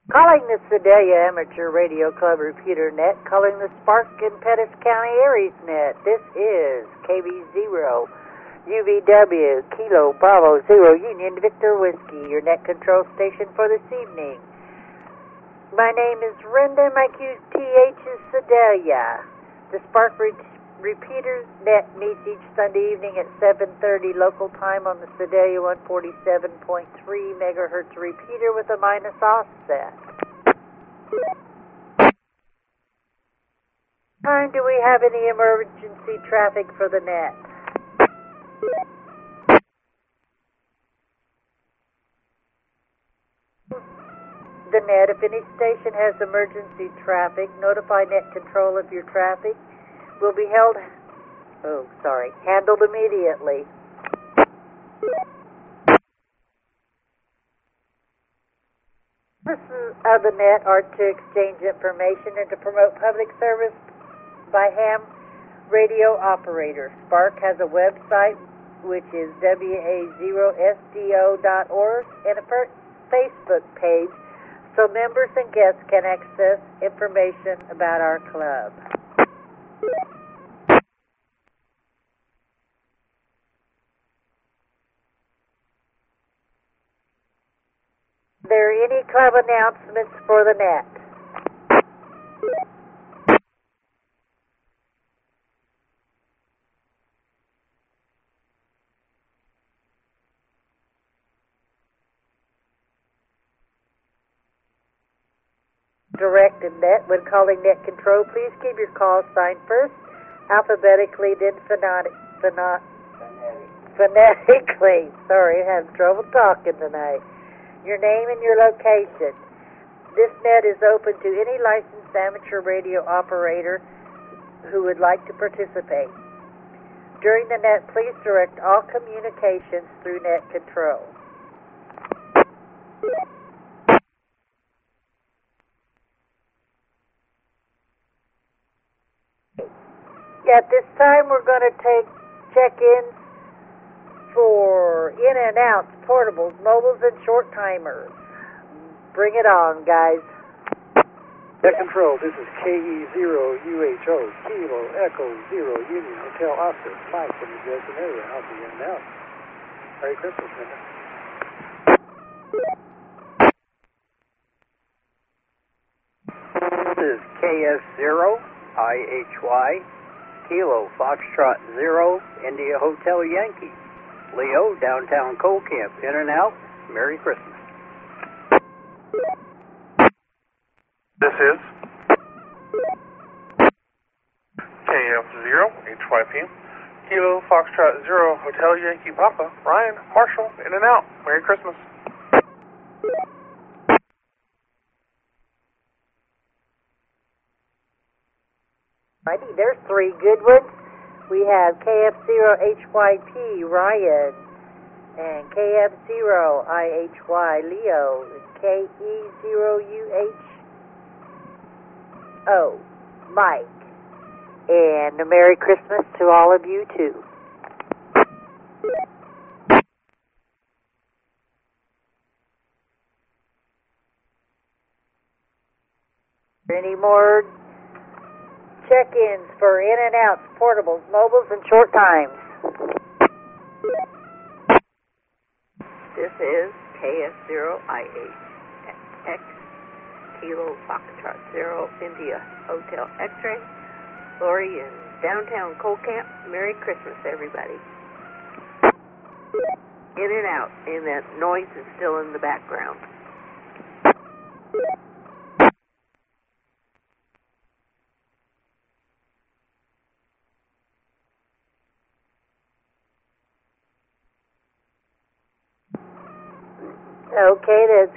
Calling the Sedalia Amateur Radio Club repeater net, calling the Spark in Pettis County Aries net. This is KB0 UVW Kilo Bravo Zero Union Victor Whiskey, your net control station for this evening. My name is Renda, my QTH is Sedalia. The Spark Repeaters net meets each Sunday evening at 7:30 local time on the Sedalia 147.3 megahertz repeater with a minus offset. Time do we have any emergency traffic for the net? The net, if any station has emergency traffic, notify net control of your traffic. Will be handled immediately. Purposes of the net are to exchange information and to promote public service by ham radio operators. Spark has a website which is wa0sdo.org and a Facebook page so members and guests can access information about our club. Are there any club announcements for the net? Directed net. When calling net control, please keep your call sign first, alphabetically, then phonetically. Sorry, I have trouble talking tonight. Your name and your location. This net is open to any licensed amateur radio operator who would like to participate. During the net, please direct all communications through net control. At this time, we're going to take check-ins for in and outs, portables, mobiles, and short timers. Bring it on, guys. Net control, this is KE0UHO, Kilo Echo Zero Union Hotel Oscar, Mike from the Dresden area. I'll be in now. Merry Christmas, Linda. This is KS0IHY, Kilo Foxtrot Zero, India Hotel Yankee. Leo, downtown Coal Camp, in and out. Merry Christmas. This is KF0HYP, Kilo Foxtrot Zero, Hotel Yankee Papa, Ryan, Marshall, in and out. Merry Christmas. Righty, there's three good ones. We have KF0HYP, Ryan, and KF0IHY, Leo, and KE0UHO, Mike. And a Merry Christmas to all of you, too. Any more check-ins for in and outs, portables, mobiles, and short times? This is KS0IHX, Kilo Foxtrot Zero, India Hotel X-Ray, Lori in downtown Coal Camp. Merry Christmas, everybody. In and out, and that noise is still in the background. Okay, that's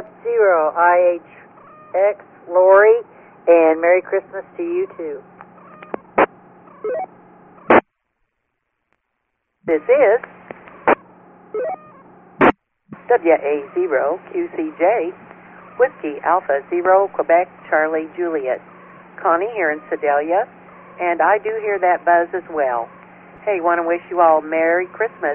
KF0IHX, Lori, and Merry Christmas to you, too. This is WA0QCJ, Whiskey Alpha Zero, Quebec, Charlie, Juliet. Connie here in Sedalia, and I do hear that buzz as well. Hey, want to wish you all Merry Christmas.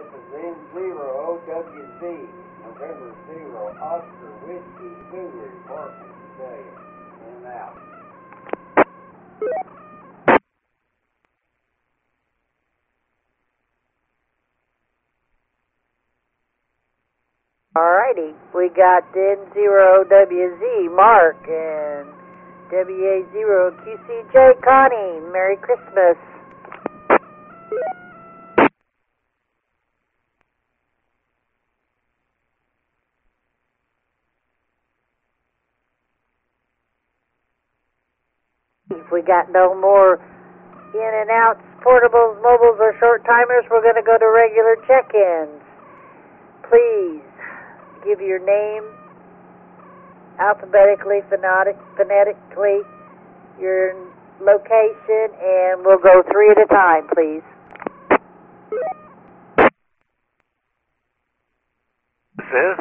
is N0WZ, November 0, Oscar Whiskey, Zulu, working today, in and out. Alrighty, we got N0WZ, Mark, and WA0QCJ, Connie. Merry Christmas. If we got no more in and outs, portables, mobiles, or short timers, we're going to go to regular check-ins. Please give your name alphabetically, phonetically, your location, and we'll go 3 at a time, please. This is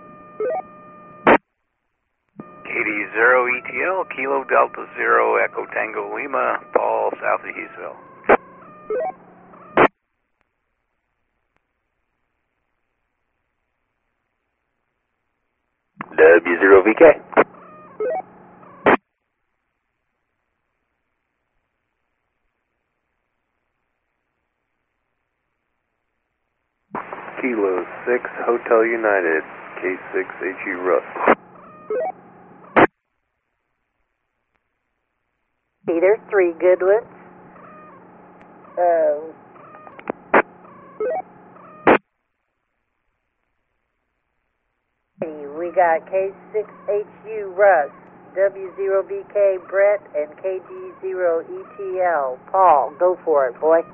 KD0 ETL, Kilo Delta 0, Echo Tango Lima, Paul, south of Hughesville. W0VK. Kilo 6, Hotel United, K6HU Russ. See, there's 3 good ones. We got K6HU Russ, W0VK Brett, and KG0ETL Paul. Go for it, boy.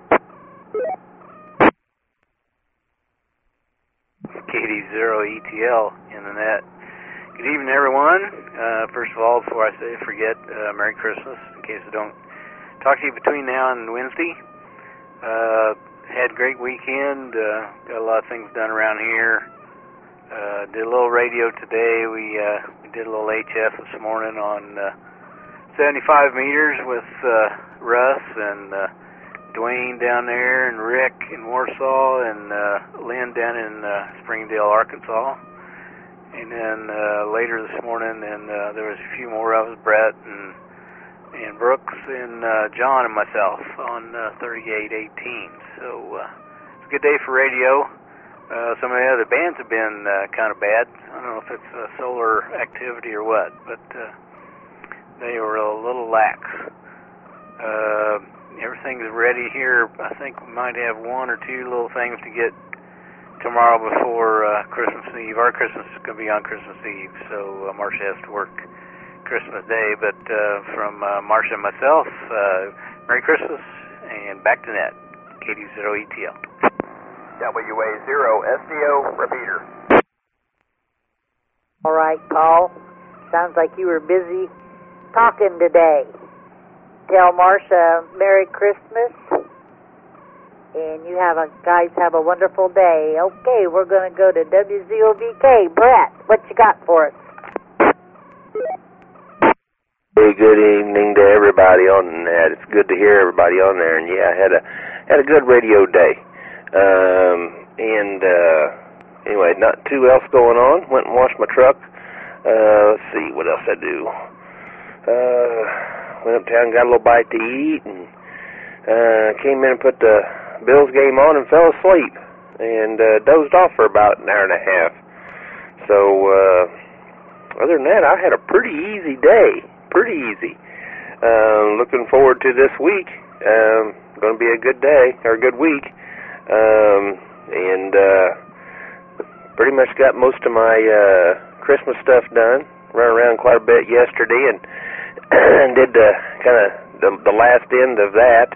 KD0ETL in the net. Good evening, everyone. First of all, before I forget, Merry Christmas, in case I don't talk to you between now and Wednesday. Had a great weekend. Got a lot of things done around here. Did a little radio today. We did a little HF this morning on 75 meters with Russ and Dwayne down there, and Rick in Warsaw, and Lynn down in Springdale, Arkansas. And then later this morning, and there was a few more of us, Brett and Brooks and John and myself on 3818. So it's a good day for radio. Some of the other bands have been kind of bad. I don't know if it's solar activity or what, but they were a little lax. Everything's ready here. I think we might have 1 or 2 little things to get tomorrow before Christmas Eve. Our Christmas is going to be on Christmas Eve, so Marcia has to work Christmas Day. But from Marcia and myself, Merry Christmas, and back to net, KD0ETL. WA0SDO, repeater. All right, Paul. Sounds like you were busy talking today. Tell Marcia Merry Christmas, and you guys have a wonderful day. Okay, we're going to go to WZOVK. Brett, what you got for us? Hey, good evening to everybody on the net. It's good to hear everybody on there, and yeah, I had a good radio day. Anyway, not too else going on. Went and washed my truck. Let's see, what else I do? Went uptown, got a little bite to eat, and came in and put the Bills game on and fell asleep, and dozed off for about an hour and a half. So, other than that, I had a pretty easy day. Pretty easy. Looking forward to this week. Going to be a good day, or a good week. Pretty much got most of my Christmas stuff done. Ran around quite a bit yesterday and did the last end of that.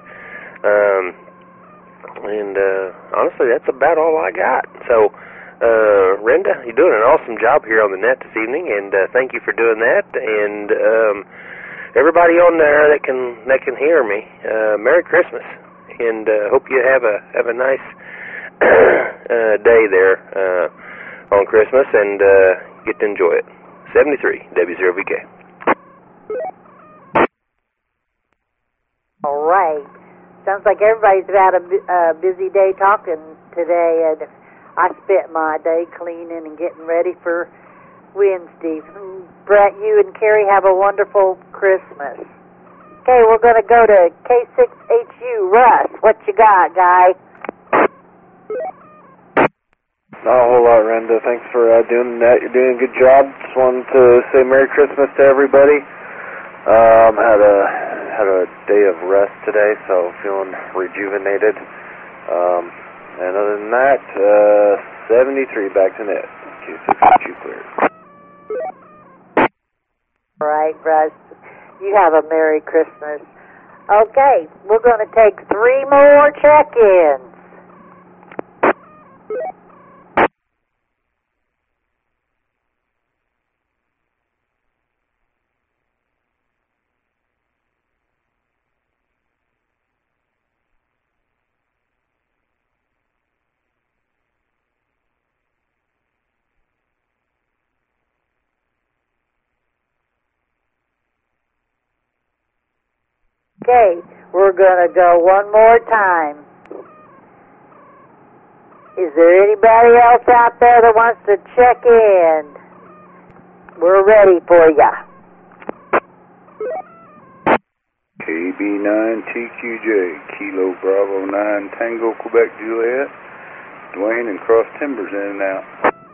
Honestly, that's about all I got. So, Renda, you're doing an awesome job here on the net this evening, and thank you for doing that. And everybody on there that can hear me, Merry Christmas, and hope you have a nice day there on Christmas, and get to enjoy it. 73 W0VK. All right. Sounds like everybody's had a busy day talking today, and I spent my day cleaning and getting ready for Wednesday. Brett, you and Carrie have a wonderful Christmas. Okay, we're going to go to K6HU. Russ, what you got, guy? Not a whole lot, Renda. Thanks for doing that. You're doing a good job. Just wanted to say Merry Christmas to everybody. Had a day of rest today, so feeling rejuvenated. And other than that, 73 back to net. Q6HU clear. All right, Russ. You have a Merry Christmas. Okay, we're going to take 3 more check-ins. Okay, we're going to go one more time. Is there anybody else out there that wants to check in? We're ready for ya. KB9TQJ, Kilo Bravo 9, Tango, Quebec, Juliet. Dwayne and Cross Timbers in and out.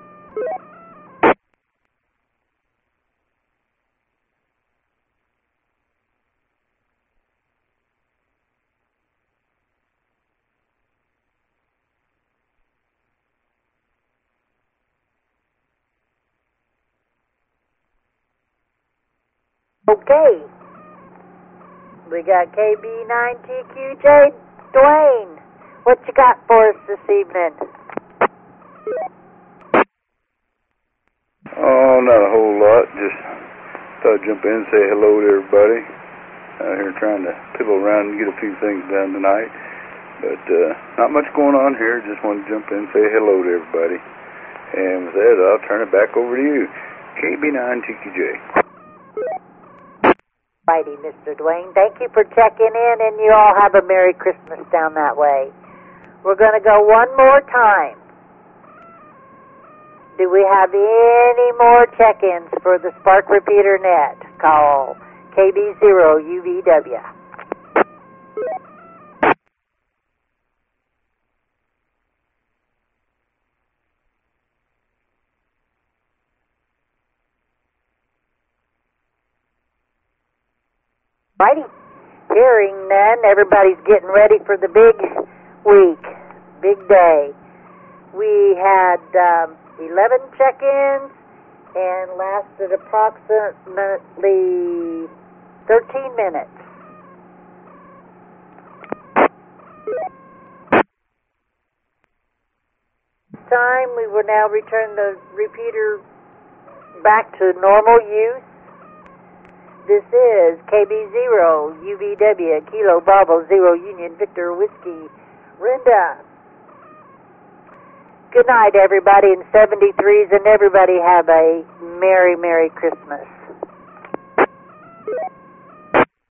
Okay. We got KB9TQJ. Dwayne, what you got for us this evening? Oh, not a whole lot. Just thought I'd jump in and say hello to everybody. Out here trying to piddle around and get a few things done tonight. But not much going on here. Just wanted to jump in and say hello to everybody. And with that, I'll turn it back over to you. KB9TQJ. Righty, Mr. Dwayne. Thank you for checking in, and you all have a Merry Christmas down that way. We're going to go one more time. Do we have any more check-ins for the Spark Repeater Net? Call KB0UVW. Righty. Hearing none, everybody's getting ready for the big week, big day. We had 11 check-ins and lasted approximately 13 minutes. Time we will now return the repeater back to normal use. This is KB0 UVW Kilo Bravo 0 Union Victor Whiskey Renda. Good night, everybody in 73s, and everybody have a Merry, Merry Christmas.